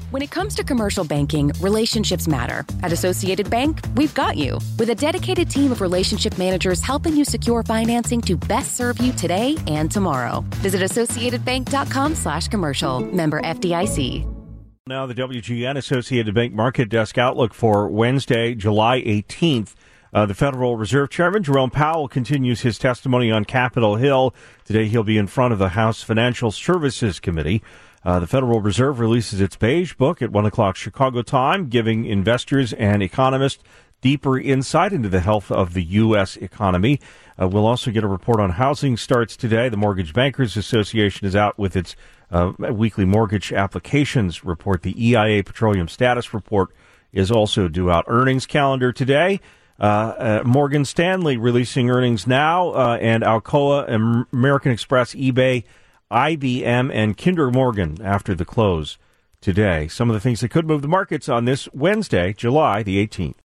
When it comes to commercial banking, relationships matter. At Associated Bank, we've got you. With a dedicated team of relationship managers helping you secure financing to best serve you today and tomorrow. Visit associatedbank.com/commercial. Member FDIC. Now the WGN Associated Bank Market Desk outlook for Wednesday, July 18th. The Federal Reserve Chairman, Jerome Powell, continues his testimony on Capitol Hill. Today he'll be in front of the House Financial Services Committee. The Federal Reserve releases its beige book at 1 o'clock Chicago time, giving investors and economists deeper insight into the health of the U.S. economy. We'll also get a report on housing starts today. The Mortgage Bankers Association is out with its weekly mortgage applications report. The EIA Petroleum Status Report is also due out. Earnings calendar today. Morgan Stanley releasing earnings now, and Alcoa, American Express, eBay, IBM, and Kinder Morgan after the close today. Some of the things that could move the markets on this Wednesday, July the 18th.